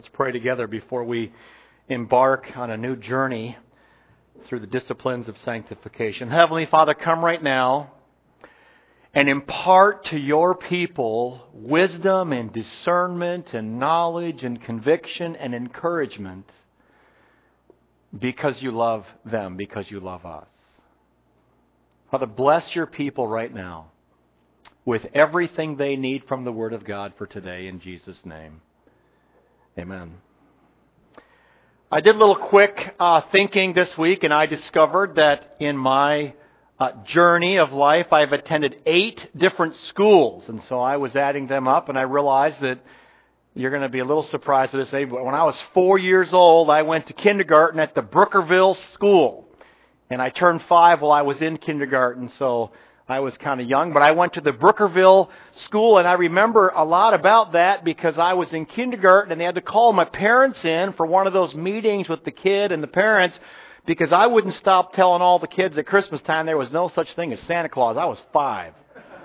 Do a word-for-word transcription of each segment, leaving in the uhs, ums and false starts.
Let's pray together before we embark on a new journey through the disciplines of sanctification. Heavenly Father, come right now and impart to your people wisdom and discernment and knowledge and conviction and encouragement because you love them, because you love us. Father, bless your people right now with everything they need from the Word of God for today in Jesus' name. Amen. I did a little quick uh, thinking this week, and I discovered that in my uh, journey of life, I've attended eight different schools. And so I was adding them up, and I realized that you're going to be a little surprised with this. But when I was four years old, I went to kindergarten at the Brookerville School. And I turned five while I was in kindergarten, so I was kind of young, but I went to the Brookerville School, and I remember a lot about that because I was in kindergarten, and they had to call my parents in for one of those meetings with the kid and the parents because I wouldn't stop telling all the kids at Christmas time there was no such thing as Santa Claus. I was five.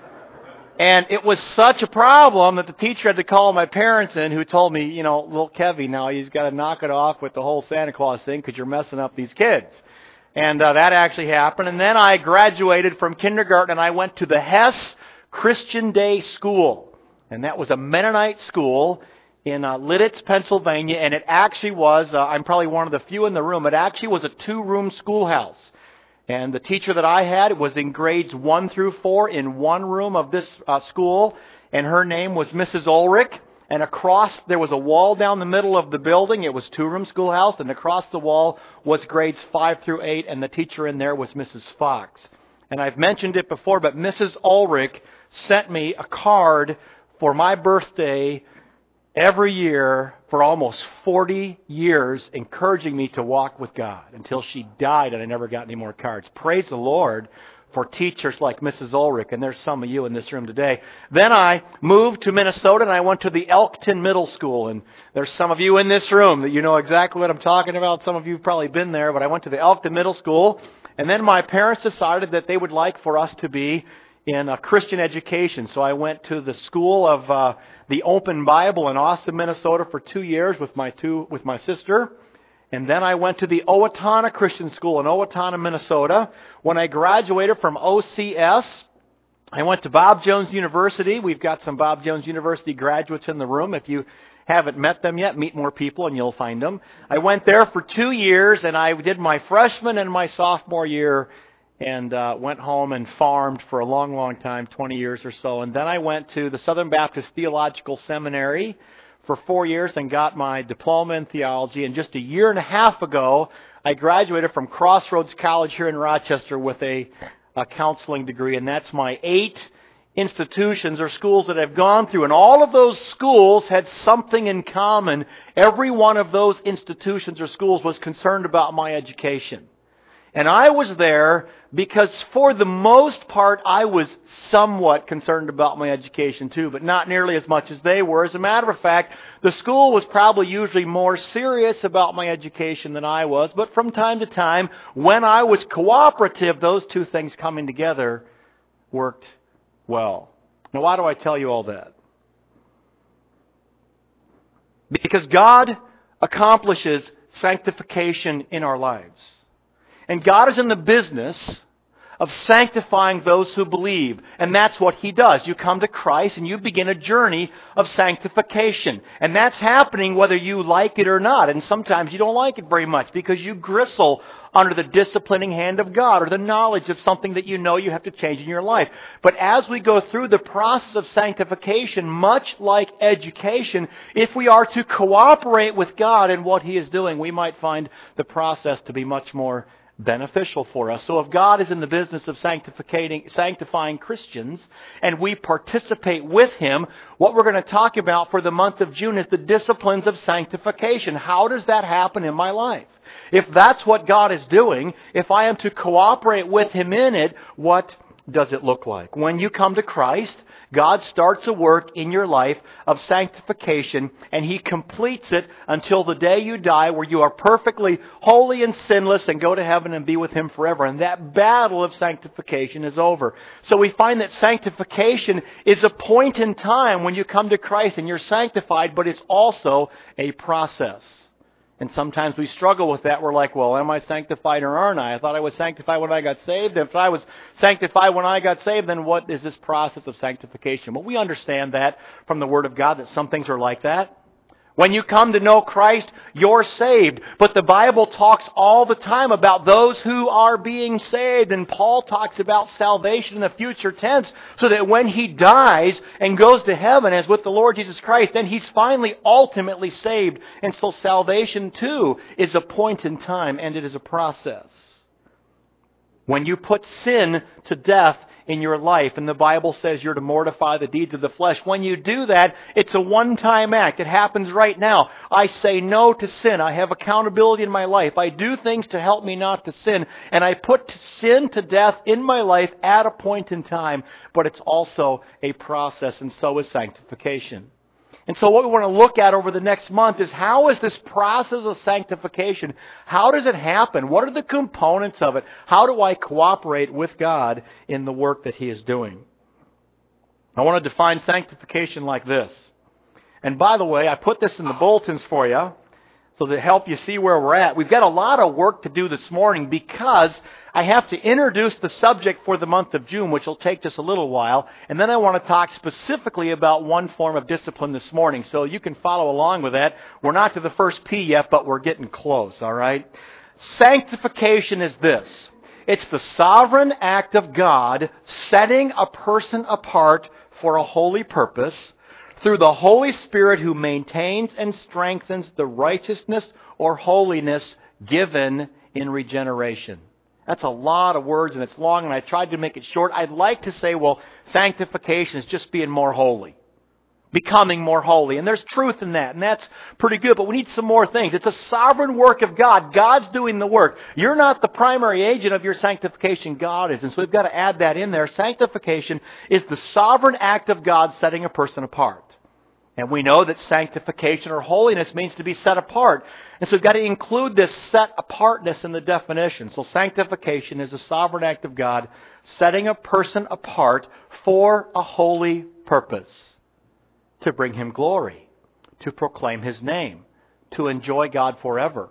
And it was such a problem that the teacher had to call my parents in who told me, you know, little Kevy, now he's got to knock it off with the whole Santa Claus thing because you're messing up these kids. And uh, that actually happened. And then I graduated from kindergarten and I went to the Hess Christian Day School. And that was a Mennonite school in uh, Lidditz, Pennsylvania. And it actually was, uh, I'm probably one of the few in the room, it actually was a two-room schoolhouse. And the teacher that I had was in grades one through four in one room of this uh, school. And her name was Missus Ulrich. And across, there was a wall down the middle of the building. It was two-room schoolhouse. And across the wall was grades five through eight. And the teacher in there was Missus Fox. And I've mentioned it before, but Missus Ulrich sent me a card for my birthday every year for almost forty years, encouraging me to walk with God until she died and I never got any more cards. Praise the Lord for teachers like Missus Ulrich, and there's some of you in this room today. Then I moved to Minnesota, and I went to the Elkton Middle School, and there's some of you in this room that you know exactly what I'm talking about. Some of you have probably been there, but I went to the Elkton Middle School, and then my parents decided that they would like for us to be in a Christian education, so I went to the School of uh, the Open Bible in Austin, Minnesota for two years with my two with my sister. And then I went to the Owatonna Christian School in Owatonna, Minnesota. When I graduated from O C S, I went to Bob Jones University. We've got some Bob Jones University graduates in the room. If you haven't met them yet, meet more people and you'll find them. I went there for two years, and I did my freshman and my sophomore year and uh, went home and farmed for a long, long time, twenty years or so. And then I went to the Southern Baptist Theological Seminary for four years and got my diploma in theology. And just a year and a half ago, I graduated from Crossroads College here in Rochester with a, a counseling degree. And that's my eight institutions or schools that I've gone through. And all of those schools had something in common. Every one of those institutions or schools was concerned about my education. And I was there because for the most part, I was somewhat concerned about my education too, but not nearly as much as they were. As a matter of fact, the school was probably usually more serious about my education than I was. But from time to time, when I was cooperative, those two things coming together worked well. Now, why do I tell you all that? Because God accomplishes sanctification in our lives. And God is in the business of sanctifying those who believe. And that's what He does. You come to Christ and you begin a journey of sanctification. And that's happening whether you like it or not. And sometimes you don't like it very much because you gristle under the disciplining hand of God or the knowledge of something that you know you have to change in your life. But as we go through the process of sanctification, much like education, if we are to cooperate with God in what He is doing, we might find the process to be much more beneficial for us. So if God is in the business of sanctifying, sanctifying Christians and we participate with Him, what we're going to talk about for the month of June is the disciplines of sanctification. How does that happen in my life? If that's what God is doing, if I am to cooperate with Him in it, what does it look like? When you come to Christ, God starts a work in your life of sanctification, and He completes it until the day you die, where you are perfectly holy and sinless and go to heaven and be with Him forever. And that battle of sanctification is over. So we find that sanctification is a point in time when you come to Christ and you're sanctified, but it's also a process. And sometimes we struggle with that. We're like, well, am I sanctified or aren't I? I thought I was sanctified when I got saved. If I was sanctified when I got saved, then what is this process of sanctification? Well, we understand that from the Word of God, that some things are like that. When you come to know Christ, you're saved. But the Bible talks all the time about those who are being saved. And Paul talks about salvation in the future tense, so that when he dies and goes to heaven as with the Lord Jesus Christ, then he's finally ultimately saved. And so salvation too is a point in time, and it is a process. When you put sin to death in your life, and the Bible says you're to mortify the deeds of the flesh. When you do that, it's a one-time act. It happens right now. I say no to sin. I have accountability in my life. I do things to help me not to sin, and I put sin to death in my life at a point in time, but it's also a process, and so is sanctification. And so what we want to look at over the next month is, how is this process of sanctification? How does it happen? What are the components of it? How do I cooperate with God in the work that He is doing? I want to define sanctification like this. And by the way, I put this in the bulletins for you so to help you see where we're at. We've got a lot of work to do this morning, because I have to introduce the subject for the month of June, which will take just a little while. And then I want to talk specifically about one form of discipline this morning, so you can follow along with that. We're not to the first P yet, but we're getting close, all right? Sanctification is this. It's the sovereign act of God setting a person apart for a holy purpose through the Holy Spirit, who maintains and strengthens the righteousness or holiness given in regeneration. That's a lot of words, and it's long, and I tried to make it short. I'd like to say, well, sanctification is just being more holy, becoming more holy. And there's truth in that, and that's pretty good, but we need some more things. It's a sovereign work of God. God's doing the work. You're not the primary agent of your sanctification. God is. And so we've got to add that in there. Sanctification is the sovereign act of God setting a person apart. And we know that sanctification or holiness means to be set apart. And so we've got to include this set apartness in the definition. So sanctification is a sovereign act of God setting a person apart for a holy purpose. To bring Him glory. To proclaim His name. To enjoy God forever.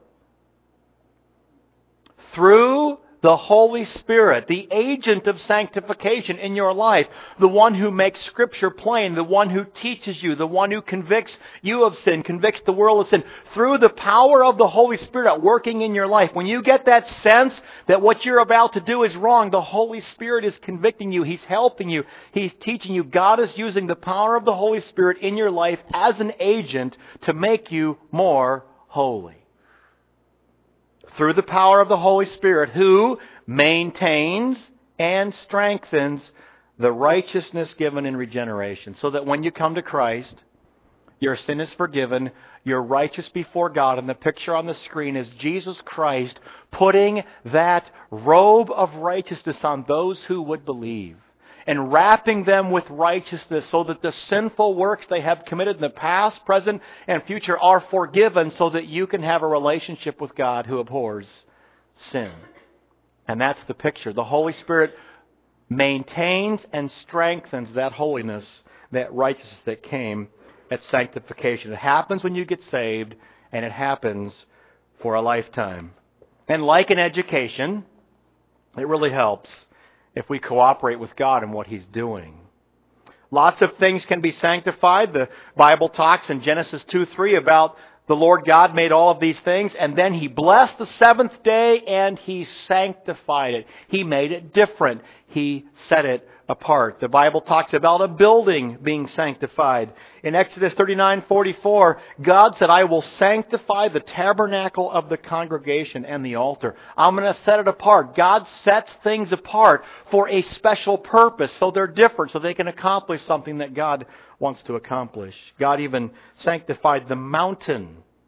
Through the Holy Spirit, the agent of sanctification in your life, the one who makes Scripture plain, the one who teaches you, the one who convicts you of sin, convicts the world of sin, through the power of the Holy Spirit working in your life. When you get that sense that what you're about to do is wrong, the Holy Spirit is convicting you, He's helping you, He's teaching you. God is using the power of the Holy Spirit in your life as an agent to make you more holy. Through the power of the Holy Spirit, who maintains and strengthens the righteousness given in regeneration. So that when you come to Christ, your sin is forgiven, you're righteous before God, and the picture on the screen is Jesus Christ putting that robe of righteousness on those who would believe, and wrapping them with righteousness, so that the sinful works they have committed in the past, present, and future are forgiven, so that you can have a relationship with God who abhors sin. And that's the picture. The Holy Spirit maintains and strengthens that holiness, that righteousness that came at sanctification. It happens when you get saved, and it happens for a lifetime. And like in education, it really helps if we cooperate with God in what He's doing. Lots of things can be sanctified. The Bible talks in Genesis two three about the Lord God made all of these things, and then He blessed the seventh day and He sanctified it. He made it different. He set it apart. The Bible talks about a building being sanctified. In Exodus thirty-nine forty-four, God said, I will sanctify the tabernacle of the congregation and the altar. I'm going to set it apart. God sets things apart for a special purpose, so they're different, so they can accomplish something that God wants to accomplish. God even sanctified the mountain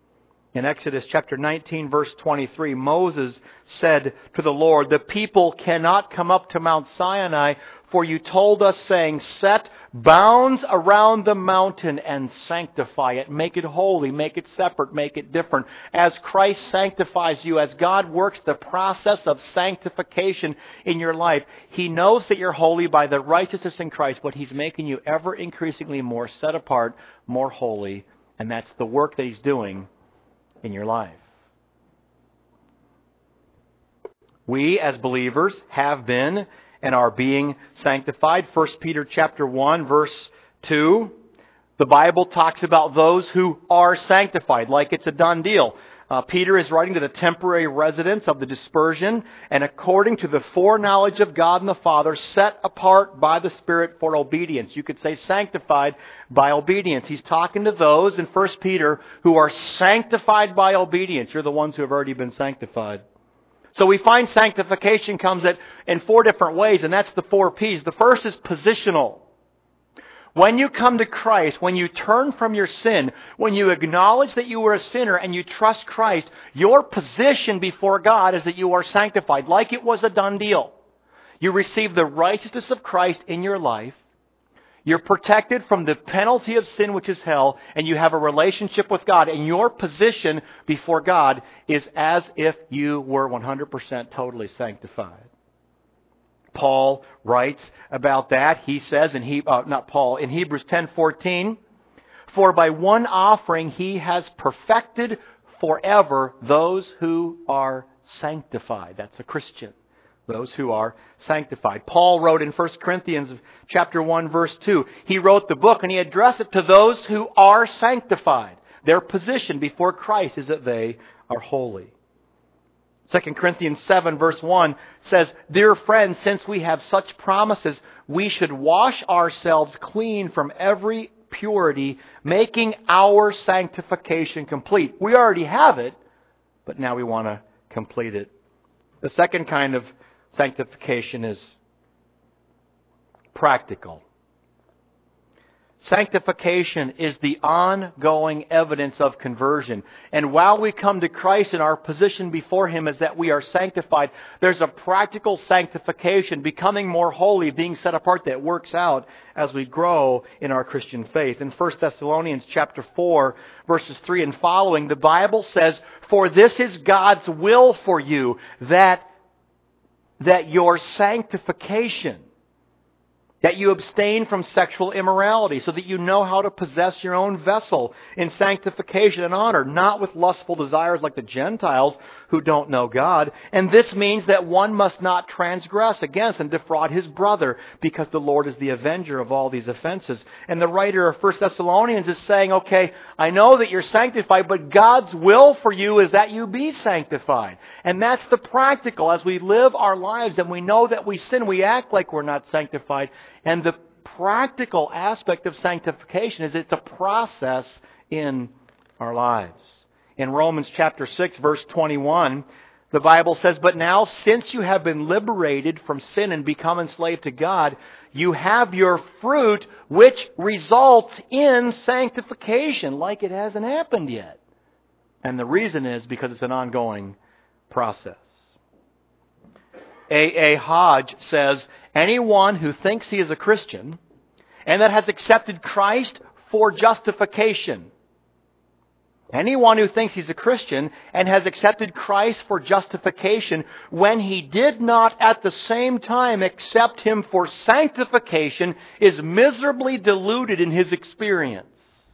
In Exodus chapter nineteen, verse twenty-three, Moses said to the Lord, "The people cannot come up to Mount Sinai, for you told us, saying, set bounds around the mountain and sanctify it. Make it holy, make it separate, make it different." As Christ sanctifies you, as God works the process of sanctification in your life, He knows that you're holy by the righteousness in Christ, but He's making you ever increasingly more set apart, more holy, and that's the work that He's doing in your life. We, as believers, have been and are being sanctified. First Peter chapter one, verse two. The Bible talks about those who are sanctified, like it's a done deal. Uh, Peter is writing to the temporary residents of the dispersion, and according to the foreknowledge of God and the Father, set apart by the Spirit for obedience. You could say sanctified by obedience. He's talking to those in First Peter who are sanctified by obedience. You're the ones who have already been sanctified. So we find sanctification comes at, in four different ways, and that's the four P's. The first is positional. When you come to Christ, when you turn from your sin, when you acknowledge that you are a sinner and you trust Christ, your position before God is that you are sanctified, like it was a done deal. You receive the righteousness of Christ in your life. You're protected from the penalty of sin, which is hell, and you have a relationship with God. And your position before God is as if you were one hundred percent totally sanctified. Paul writes about that. He says, in he, uh, not Paul, in Hebrews ten fourteen, "For by one offering He has perfected forever those who are sanctified." That's a Christian. Those who are sanctified. Paul wrote in First Corinthians chapter one, verse two. He wrote the book and he addressed it to those who are sanctified. Their position before Christ is that they are holy. Second Corinthians seven, verse one says, "Dear friends, since we have such promises, we should wash ourselves clean from every purity, making our sanctification complete." We already have it, but now we want to complete it. The second kind of sanctification is practical. Sanctification is the ongoing evidence of conversion. And while we come to Christ and our position before Him is that we are sanctified, there's a practical sanctification, becoming more holy, being set apart, that works out as we grow in our Christian faith. In First Thessalonians chapter four, verses three and following, the Bible says, "For this is God's will for you, that that your sanctification, that you abstain from sexual immorality, so that you know how to possess your own vessel in sanctification and honor, not with lustful desires like the Gentiles who don't know God. And this means that one must not transgress against and defraud his brother, because the Lord is the avenger of all these offenses." And the writer of First Thessalonians is saying, okay, I know that you're sanctified, but God's will for you is that you be sanctified. And that's the practical. As we live our lives and we know that we sin, we act like we're not sanctified. And the practical aspect of sanctification is it's a process in our lives. In Romans chapter six, verse twenty-one, the Bible says, "But now, since you have been liberated from sin and become enslaved to God, you have your fruit, which results in sanctification," like it hasn't happened yet. And the reason is because it's an ongoing process. A A Hodge says, "Anyone who thinks he is a Christian and that has accepted Christ for justification, anyone who thinks he's a Christian and has accepted Christ for justification when he did not at the same time accept Him for sanctification is miserably deluded in his experience."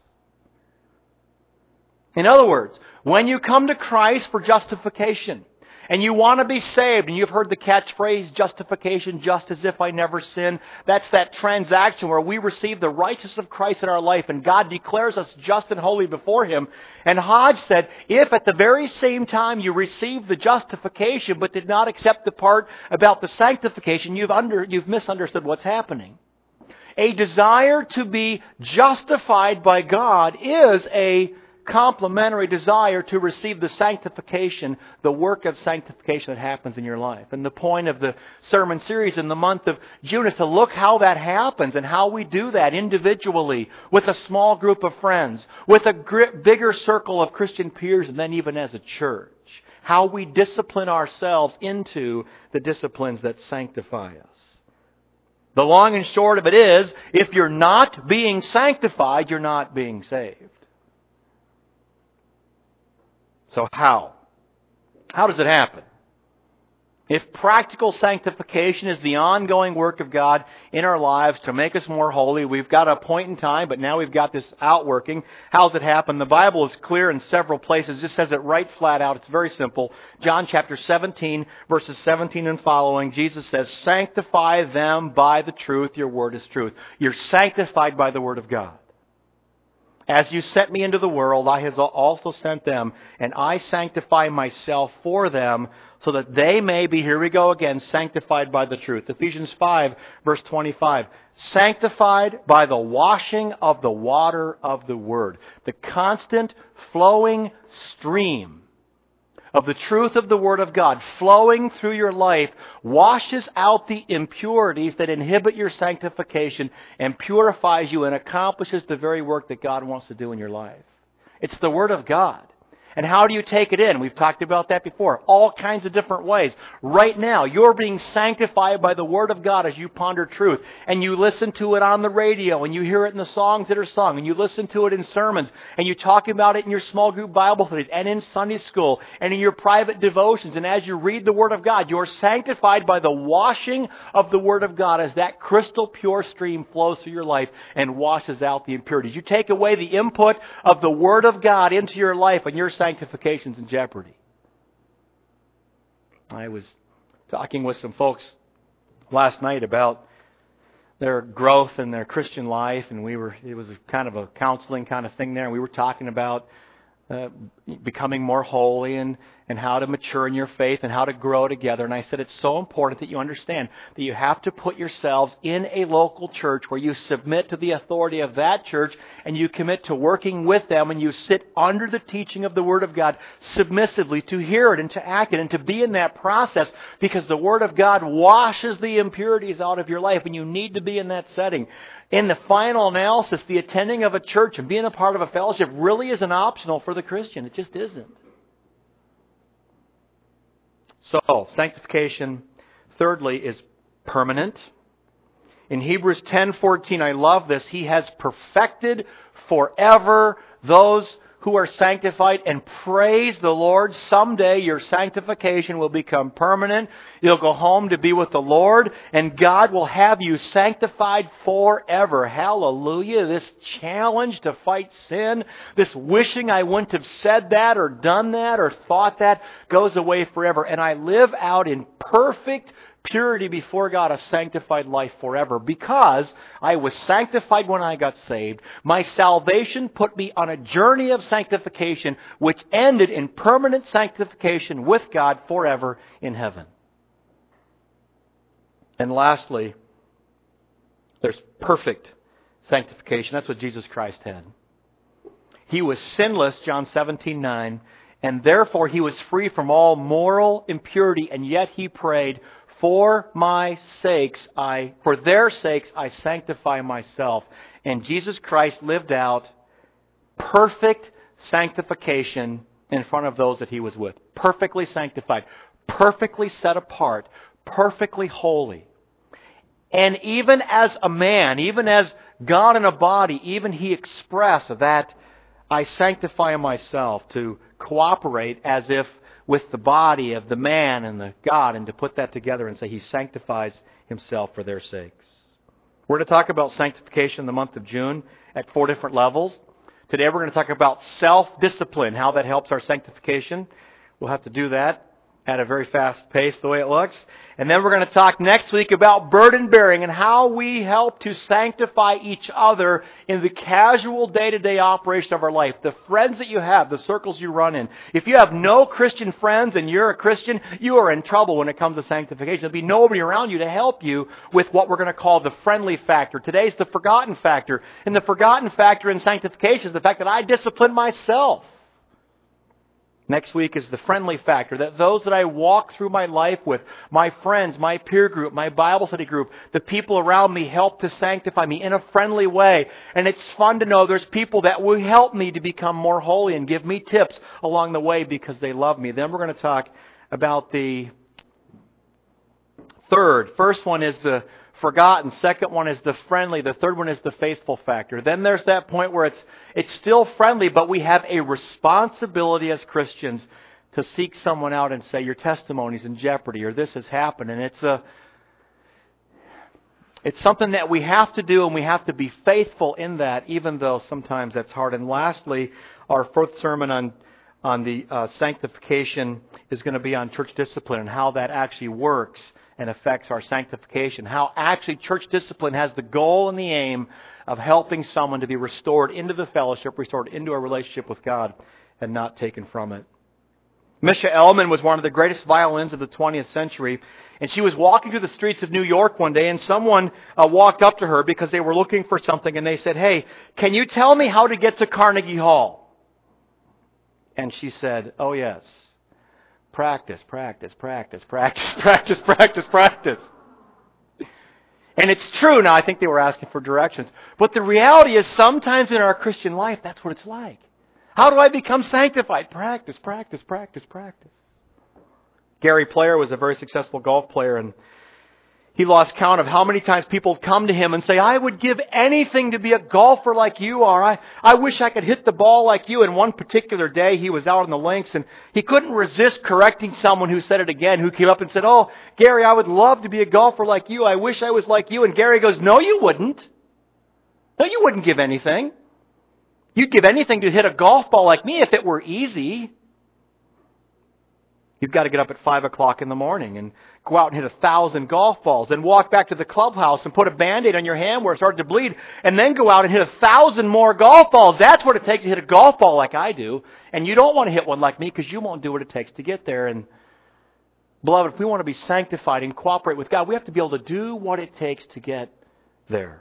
In other words, when you come to Christ for justification, and you want to be saved, and you've heard the catchphrase, justification, just as if I never sinned. That's that transaction where we receive the righteousness of Christ in our life, and God declares us just and holy before Him. And Hodge said, if at the very same time you received the justification, but did not accept the part about the sanctification, you've under, you've misunderstood what's happening. A desire to be justified by God is a complementary desire to receive the sanctification, the work of sanctification that happens in your life. And the point of the sermon series in the month of June is to look how that happens and how we do that individually, with a small group of friends, with a gr- bigger circle of Christian peers, and then even as a church. How we discipline ourselves into the disciplines that sanctify us. The long and short of it is, if you're not being sanctified, you're not being saved. So how? How does it happen? If practical sanctification is the ongoing work of God in our lives to make us more holy, we've got a point in time, but now we've got this outworking. How does it happen? The Bible is clear in several places. It just says it right flat out. It's very simple. John chapter seventeen, verses seventeen and following, Jesus says, "Sanctify them by the truth. Your word is truth." You're sanctified by the word of God. "As you sent me into the world, I have also sent them, and I sanctify myself for them, so that they may be," here we go again, "sanctified by the truth." Ephesians five, verse twenty-five. "Sanctified by the washing of the water of the Word." The constant flowing stream of the truth of the Word of God flowing through your life washes out the impurities that inhibit your sanctification and purifies you and accomplishes the very work that God wants to do in your life. It's the Word of God. And how do you take it in? We've talked about that before. All kinds of different ways. Right now, you're being sanctified by the Word of God as you ponder truth. And you listen to it on the radio, and you hear it in the songs that are sung, and you listen to it in sermons, and you talk about it in your small group Bible studies, and in Sunday school, and in your private devotions. And as you read the Word of God, you're sanctified by the washing of the Word of God as that crystal pure stream flows through your life and washes out the impurities. You take away the input of the Word of God into your life, and you're sanctification's in jeopardy. I was talking with some folks last night about their growth in their Christian life, and we were it was a kind of a counseling kind of thing there, and we were talking about uh, becoming more holy and and how to mature in your faith and how to grow together. And I said it's so important that you understand that you have to put yourselves in a local church where you submit to the authority of that church and you commit to working with them and you sit under the teaching of the Word of God submissively to hear it and to act it and to be in that process, because the Word of God washes the impurities out of your life and you need to be in that setting. In the final analysis, the attending of a church and being a part of a fellowship really isn't optional for the Christian. It just isn't. So, sanctification, thirdly, is permanent. In Hebrews ten fourteen, I love this. He has perfected forever those who are sanctified, and praise the Lord. Someday your sanctification will become permanent. You'll go home to be with the Lord, and God will have you sanctified forever. Hallelujah. This challenge to fight sin, this wishing I wouldn't have said that or done that or thought that, goes away forever. And I live out in perfect purity before God, a sanctified life forever, because I was sanctified when I got saved. My salvation put me on a journey of sanctification which ended in permanent sanctification with God forever in heaven. And lastly, there's perfect sanctification. That's what Jesus Christ had. He was sinless, John seventeen nine, and therefore He was free from all moral impurity, and yet He prayed, For my sakes, I, for their sakes, I sanctify myself. And Jesus Christ lived out perfect sanctification in front of those that He was with. Perfectly sanctified. Perfectly set apart. Perfectly holy. And even as a man, even as God in a body, even He expressed that I sanctify myself, to cooperate as if with the body of the man and the God, and to put that together and say He sanctifies Himself for their sakes. We're going to talk about sanctification in the month of June at four different levels. Today we're going to talk about self-discipline, how that helps our sanctification. We'll have to do that at a very fast pace, the way it looks. And then we're going to talk next week about burden bearing and how we help to sanctify each other in the casual day-to-day operation of our life. The friends that you have, the circles you run in. If you have no Christian friends and you're a Christian, you are in trouble when it comes to sanctification. There'll be nobody around you to help you with what we're going to call the friendly factor. Today's the forgotten factor. And the forgotten factor in sanctification is the fact that I discipline myself. Next week is the friendly factor, that those that I walk through my life with, my friends, my peer group, my Bible study group, the people around me help to sanctify me in a friendly way. And it's fun to know there's people that will help me to become more holy and give me tips along the way because they love me. Then we're going to talk about the third. First one is the forgotten. Second one is the friendly. The third one is the faithful factor. Then there's that point where it's it's still friendly, but we have a responsibility as Christians to seek someone out and say, your testimony's in jeopardy, or this has happened. And it's a it's something that we have to do, and we have to be faithful in that, even though sometimes that's hard. And lastly, our fourth sermon on on the uh, sanctification is going to be on church discipline and how that actually works and affects our sanctification. How actually church discipline has the goal and the aim of helping someone to be restored into the fellowship, restored into a relationship with God, and not taken from it. Misha Elman was one of the greatest violins of the twentieth century, and she was walking through the streets of New York one day, and someone uh, walked up to her because they were looking for something, and they said, "Hey, can you tell me how to get to Carnegie Hall?" And she said, "Oh yes. Practice, practice, practice, practice, practice, practice, practice." And it's true. Now, I think they were asking for directions. But the reality is sometimes in our Christian life, that's what it's like. How do I become sanctified? Practice, practice, practice, practice. Gary Player was a very successful golf player, and he lost count of how many times people come to him and say, "I would give anything to be a golfer like you are. I, I wish I could hit the ball like you." And one particular day, he was out on the links, and he couldn't resist correcting someone who said it again, who came up and said, "Oh, Gary, I would love to be a golfer like you. I wish I was like you." And Gary goes, "No, you wouldn't. No, you wouldn't give anything. You'd give anything to hit a golf ball like me if it were easy. You've got to get up at five o'clock in the morning and go out and hit a thousand golf balls, then walk back to the clubhouse and put a Band-Aid on your hand where it started to bleed, and then go out and hit a thousand more golf balls. That's what it takes to hit a golf ball like I do. And you don't want to hit one like me because you won't do what it takes to get there." And beloved, if we want to be sanctified and cooperate with God, we have to be able to do what it takes to get there.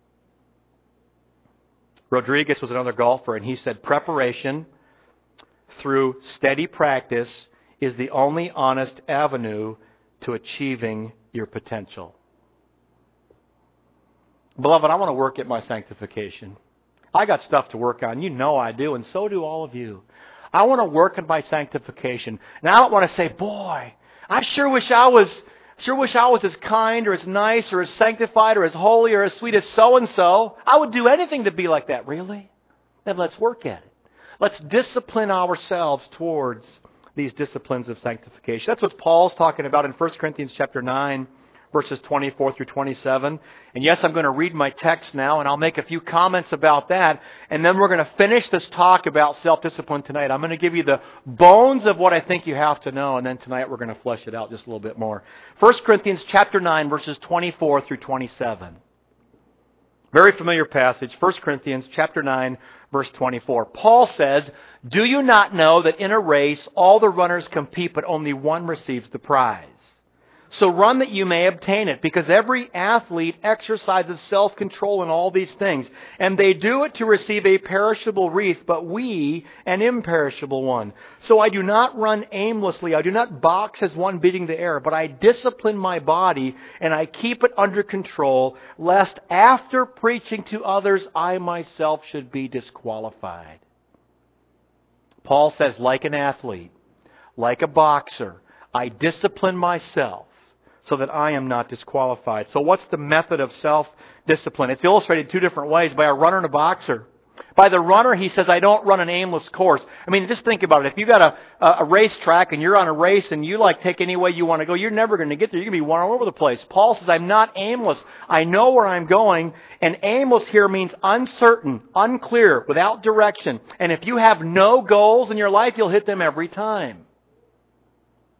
Rodriguez was another golfer, and he said, "Preparation through steady practice is the only honest avenue to achieving your potential." Beloved, I want to work at my sanctification. I got stuff to work on. You know I do, and so do all of you. I want to work on my sanctification. And I don't want to say, "Boy, I sure wish I was sure wish I was as kind or as nice or as sanctified or as holy or as sweet as so-and-so. I would do anything to be like that." Really? Then let's work at it. Let's discipline ourselves towards these disciplines of sanctification. That's what Paul's talking about in First Corinthians chapter nine, verses twenty-four through twenty-seven. And yes, I'm going to read my text now, and I'll make a few comments about that. And then we're going to finish this talk about self-discipline tonight. I'm going to give you the bones of what I think you have to know, and then tonight we're going to flesh it out just a little bit more. First Corinthians chapter nine, verses twenty-four through twenty-seven. Very familiar passage. First Corinthians chapter nine, verse twenty-four. Paul says, "Do you not know that in a race all the runners compete, but only one receives the prize? So run that you may obtain it, because every athlete exercises self-control in all these things. And they do it to receive a perishable wreath, but we an imperishable one. So I do not run aimlessly. I do not box as one beating the air, but I discipline my body, and I keep it under control, lest after preaching to others, I myself should be disqualified." Paul says, like an athlete, like a boxer, I discipline myself so that I am not disqualified. So what's the method of self-discipline? It's illustrated two different ways, by a runner and a boxer. By the runner, he says, I don't run an aimless course. I mean, just think about it. If you've got a, a racetrack and you're on a race and you like take any way you want to go, you're never going to get there. You're going to be all over the place. Paul says, I'm not aimless. I know where I'm going. And aimless here means uncertain, unclear, without direction. And if you have no goals in your life, you'll hit them every time.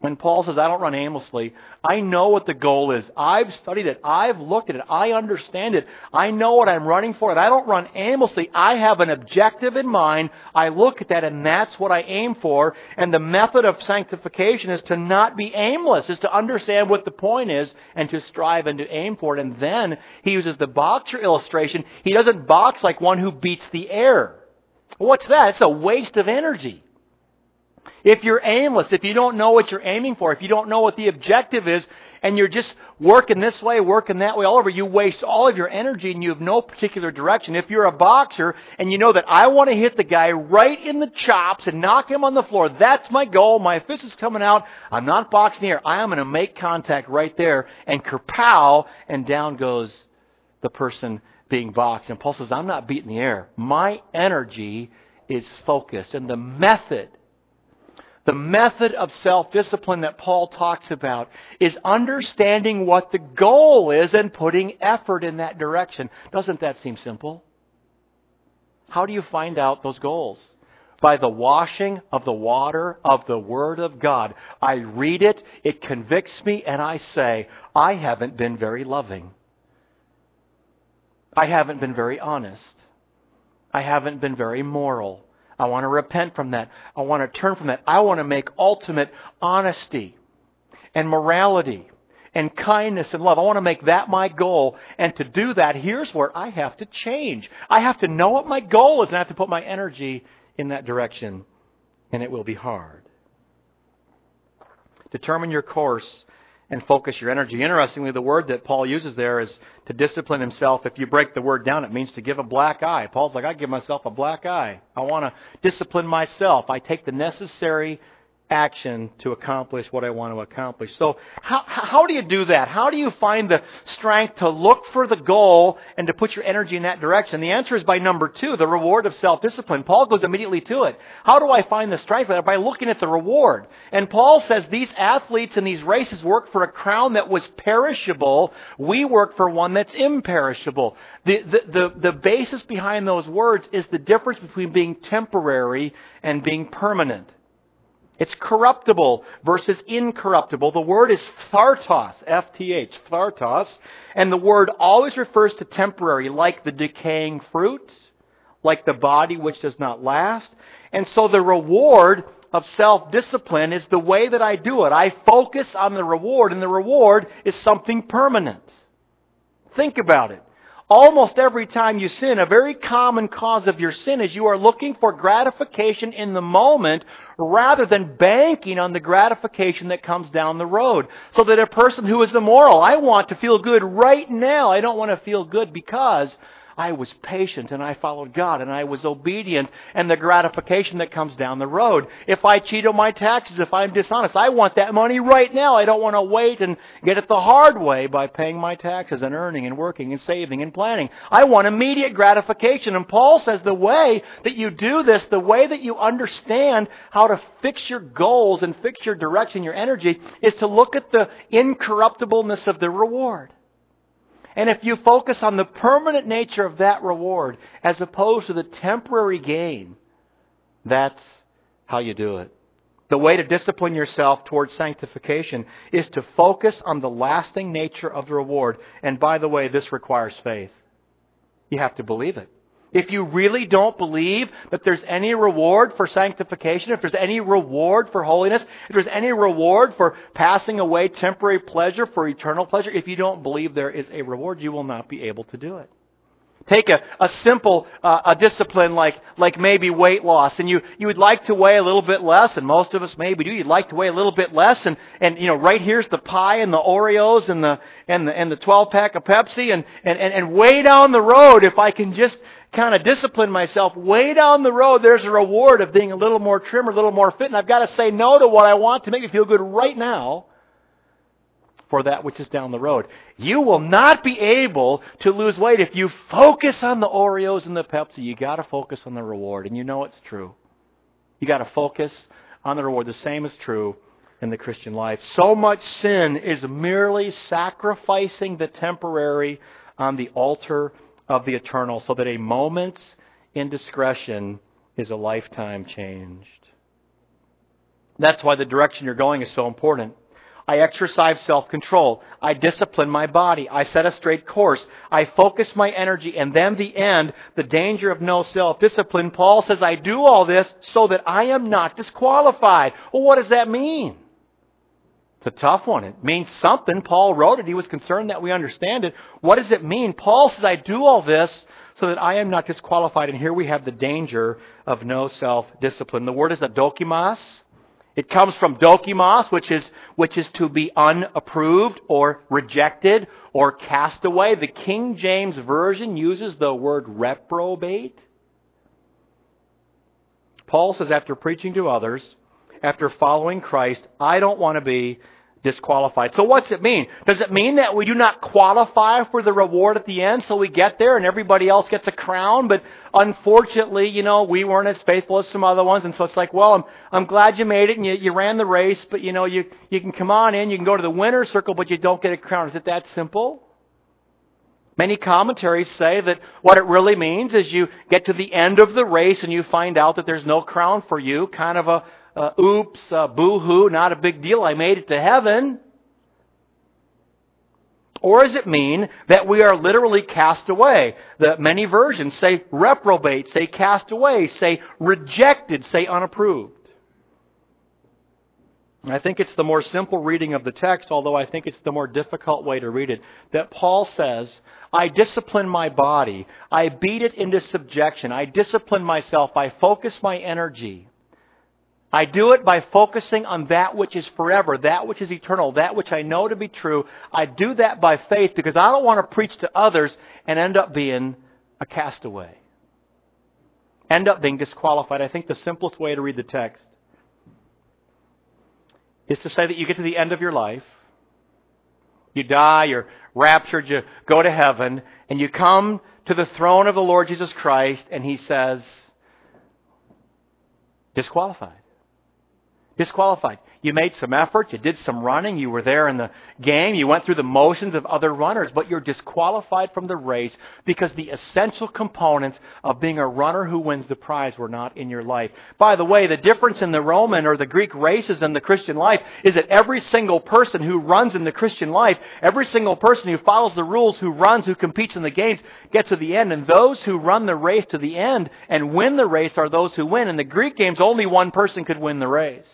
When Paul says, I don't run aimlessly, I know what the goal is. I've studied it. I've looked at it. I understand it. I know what I'm running for. And I don't run aimlessly. I have an objective in mind. I look at that, and that's what I aim for. And the method of sanctification is to not be aimless, is to understand what the point is and to strive and to aim for it. And then he uses the boxer illustration. He doesn't box like one who beats the air. What's that? It's a waste of energy. If you're aimless, if you don't know what you're aiming for, if you don't know what the objective is, and you're just working this way, working that way all over, you waste all of your energy and you have no particular direction. If you're a boxer and you know that I want to hit the guy right in the chops and knock him on the floor, that's my goal, my fist is coming out, I'm not boxing here, I am going to make contact right there, and kerpow, and down goes the person being boxed. And Paul says, I'm not beating the air. My energy is focused. And the method The method of self-discipline that Paul talks about is understanding what the goal is and putting effort in that direction. Doesn't that seem simple? How do you find out those goals? By the washing of the water of the Word of God. I read it, it convicts me, and I say, I haven't been very loving. I haven't been very honest. I haven't been very moral. I want to repent from that. I want to turn from that. I want to make ultimate honesty and morality and kindness and love. I want to make that my goal. And to do that, here's where I have to change. I have to know what my goal is, and I have to put my energy in that direction. And it will be hard. Determine your course and focus your energy. Interestingly, the word that Paul uses there is to discipline himself. If you break the word down, it means to give a black eye. Paul's like, I give myself a black eye. I want to discipline myself. I take the necessary action to accomplish what I want to accomplish. So how, how do you do that? How do you find the strength to look for the goal and to put your energy in that direction? The answer is by number two, the reward of self-discipline. Paul goes immediately to it. How do I find the strength for that? By looking at the reward. And Paul says these athletes in these races work for a crown that was perishable. We work for one that's imperishable. The, the, the, the basis behind those words is the difference between being temporary and being permanent. It's corruptible versus incorruptible. The word is thartos, F T H, thartos. And the word always refers to temporary, like the decaying fruit, like the body which does not last. And so the reward of self-discipline is the way that I do it. I focus on the reward, and the reward is something permanent. Think about it. Almost every time you sin, a very common cause of your sin is you are looking for gratification in the moment rather than banking on the gratification that comes down the road. So that a person who is immoral, I want to feel good right now. I don't want to feel good because I was patient and I followed God and I was obedient, and the gratification that comes down the road. If I cheat on my taxes, if I'm dishonest, I want that money right now. I don't want to wait and get it the hard way by paying my taxes and earning and working and saving and planning. I want immediate gratification. And Paul says the way that you do this, the way that you understand how to fix your goals and fix your direction, your energy, is to look at the incorruptibleness of the reward. And if you focus on the permanent nature of that reward as opposed to the temporary gain, that's how you do it. The way to discipline yourself towards sanctification is to focus on the lasting nature of the reward. And by the way, this requires faith. You have to believe it. If you really don't believe that there's any reward for sanctification, if there's any reward for holiness, if there's any reward for passing away temporary pleasure for eternal pleasure, if you don't believe there is a reward, you will not be able to do it. Take a, a simple uh, a discipline like like maybe weight loss, and you, you would like to weigh a little bit less, and most of us maybe do. You'd like to weigh a little bit less, and, and you know, right here's the pie and the Oreos and the and the and the twelve pack of Pepsi, and, and, and, and way down the road, if I can just kind of discipline myself, way down the road, there's a reward of being a little more trim or a little more fit, and I've got to say no to what I want to make me feel good right now for that which is down the road. You will not be able to lose weight if you focus on the Oreos and the Pepsi. You got to focus on the reward, and you know it's true. You got to focus on the reward. The same is true in the Christian life. So much sin is merely sacrificing the temporary on the altar of the eternal, so that a moment's indiscretion is a lifetime changed. That's why the direction you're going is so important. I exercise self-control. I discipline my body. I set a straight course. I focus my energy. And then the end, the danger of no self-discipline. Paul says, I do all this so that I am not disqualified. Well, what does that mean? It's a tough one. It means something. Paul wrote it. He was concerned that we understand it. What does it mean? Paul says, I do all this so that I am not disqualified. And here we have the danger of no self-discipline. The word is adokimos. It comes from dokimos, which is which is to be unapproved or rejected or cast away. The King James Version uses the word reprobate. Paul says, after preaching to others, after following Christ, I don't want to be disqualified. So what's it mean? Does it mean that we do not qualify for the reward at the end, so we get there and everybody else gets a crown? But unfortunately, you know, we weren't as faithful as some other ones, and so it's like, well, I'm I'm glad you made it and you, you ran the race, but you know, you, you can come on in, you can go to the winner's circle, but you don't get a crown. Is it that simple? Many commentaries say that what it really means is you get to the end of the race and you find out that there's no crown for you, kind of a Uh, oops, uh, boo-hoo, not a big deal, I made it to heaven. Or does it mean that we are literally cast away? The many versions say reprobate, say cast away, say rejected, say unapproved. And I think it's the more simple reading of the text, although I think it's the more difficult way to read it, that Paul says, I discipline my body, I beat it into subjection, I discipline myself, I focus my energy. I do it by focusing on that which is forever, that which is eternal, that which I know to be true. I do that by faith because I don't want to preach to others and end up being a castaway. End up being disqualified. I think the simplest way to read the text is to say that you get to the end of your life, you die, you're raptured, you go to heaven, and you come to the throne of the Lord Jesus Christ, and He says, disqualified. Disqualified. You made some effort, you did some running, you were there in the game, you went through the motions of other runners, but you're disqualified from the race because the essential components of being a runner who wins the prize were not in your life. By the way, the difference in the Roman or the Greek races and the Christian life is that every single person who runs in the Christian life, every single person who follows the rules, who runs, who competes in the games, gets to the end. And those who run the race to the end and win the race are those who win. In the Greek games, only one person could win the race.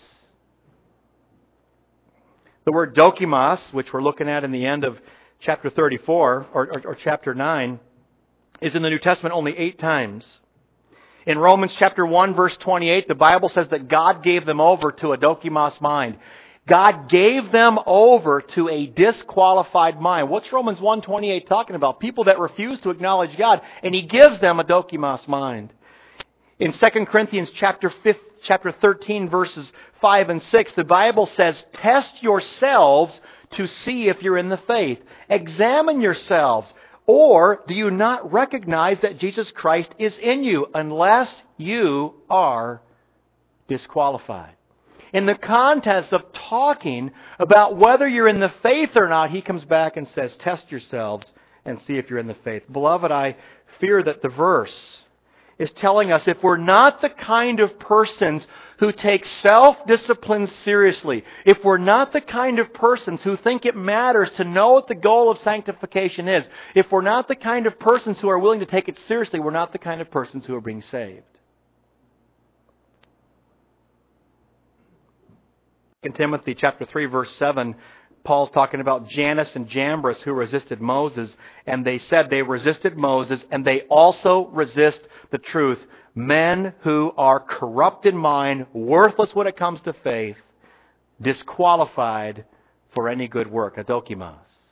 The word dokimos, which we're looking at in the end of chapter thirty-four, or, or, or chapter nine, is in the New Testament only eight times. In Romans chapter one, verse twenty-eight, the Bible says that God gave them over to a dokimos mind. God gave them over to a disqualified mind. What's Romans one twenty-eight talking about? People that refuse to acknowledge God, and He gives them a dokimos mind. In Second Corinthians chapter fifteen, chapter thirteen, verses five and six, the Bible says, test yourselves to see if you're in the faith. Examine yourselves. Or do you not recognize that Jesus Christ is in you unless you are disqualified? In the context of talking about whether you're in the faith or not, he comes back and says, test yourselves and see if you're in the faith. Beloved, I fear that the verse is telling us if we're not the kind of persons who take self-discipline seriously, if we're not the kind of persons who think it matters to know what the goal of sanctification is, if we're not the kind of persons who are willing to take it seriously, we're not the kind of persons who are being saved. In Timothy chapter three, verse seven, Paul's talking about Jannes and Jambres who resisted Moses, and they said they resisted Moses, and they also resist the truth. Men who are corrupt in mind, worthless when it comes to faith, disqualified for any good work. Adokimos.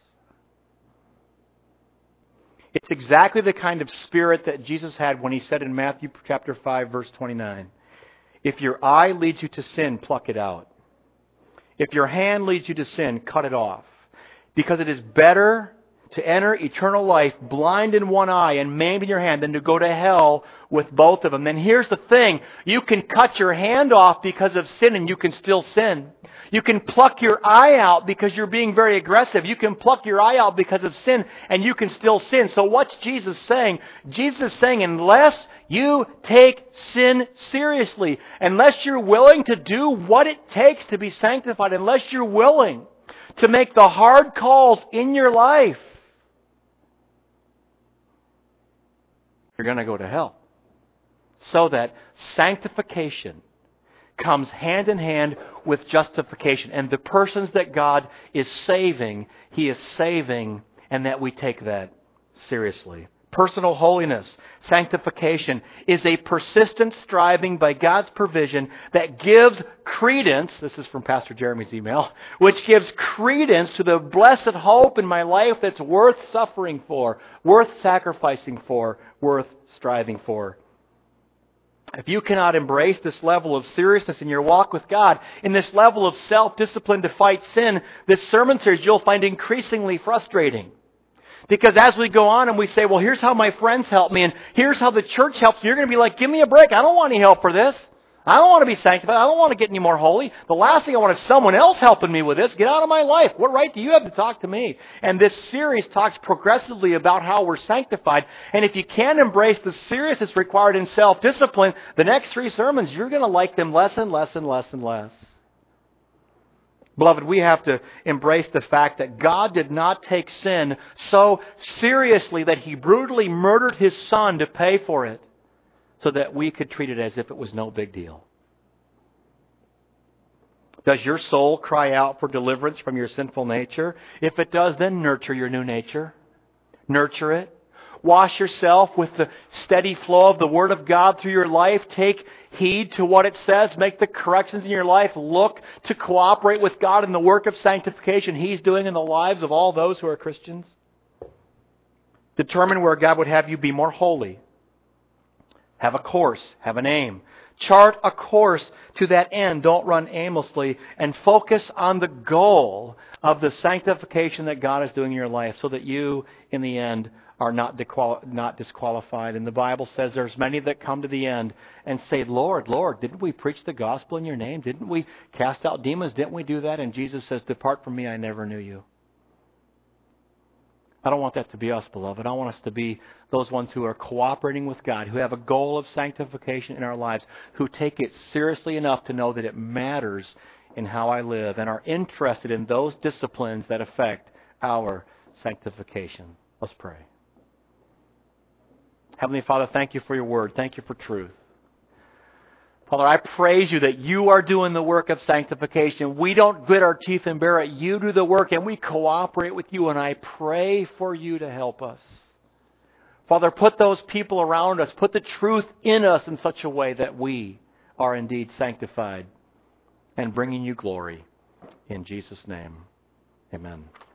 It's exactly the kind of spirit that Jesus had when He said in Matthew chapter five, verse twenty-nine, if your eye leads you to sin, pluck it out. If your hand leads you to sin, cut it off. Because it is better to enter eternal life blind in one eye and maimed in your hand than to go to hell with both of them. Then here's the thing. You can cut your hand off because of sin and you can still sin. You can pluck your eye out because you're being very aggressive. You can pluck your eye out because of sin and you can still sin. So what's Jesus saying? Jesus is saying unless you take sin seriously, unless you're willing to do what it takes to be sanctified, unless you're willing to make the hard calls in your life, you're going to go to hell. So that sanctification comes hand in hand with justification. And the persons that God is saving, He is saving, and that we take that seriously. Personal holiness, sanctification, is a persistent striving by God's provision that gives credence, this is from Pastor Jeremy's email, which gives credence to the blessed hope in my life that's worth suffering for, worth sacrificing for, worth striving for. If you cannot embrace this level of seriousness in your walk with God, in this level of self-discipline to fight sin, this sermon series you'll find increasingly frustrating. Because as we go on and we say, well, here's how my friends help me, and here's how the church helps me, you're going to be like, give me a break. I don't want any help for this. I don't want to be sanctified. I don't want to get any more holy. The last thing I want is someone else helping me with this. Get out of my life. What right do you have to talk to me? And this series talks progressively about how we're sanctified. And if you can't embrace the seriousness required in self-discipline, the next three sermons, you're going to like them less and less and less and less. Beloved, we have to embrace the fact that God did not take sin so seriously that He brutally murdered His Son to pay for it, so that we could treat it as if it was no big deal. Does your soul cry out for deliverance from your sinful nature? If it does, then nurture your new nature. Nurture it. Wash yourself with the steady flow of the Word of God through your life. Take heed to what it says. Make the corrections in your life. Look to cooperate with God in the work of sanctification He's doing in the lives of all those who are Christians. Determine where God would have you be more holy. Have a course. Have an aim. Chart a course to that end. Don't run aimlessly. And focus on the goal of the sanctification that God is doing in your life so that you, in the end, are not, dequal- not disqualified. And the Bible says there's many that come to the end and say, Lord, Lord, didn't we preach the gospel in your name? Didn't we cast out demons? Didn't we do that? And Jesus says, depart from me, I never knew you. I don't want that to be us, beloved. I want us to be those ones who are cooperating with God, who have a goal of sanctification in our lives, who take it seriously enough to know that it matters in how I live, and are interested in those disciplines that affect our sanctification. Let's pray. Heavenly Father, thank you for your word. Thank you for truth. Father, I praise you that you are doing the work of sanctification. We don't grit our teeth and bear it. You do the work, and we cooperate with you, and I pray for you to help us. Father, put those people around us, put the truth in us in such a way that we are indeed sanctified and bringing you glory. In Jesus' name, amen.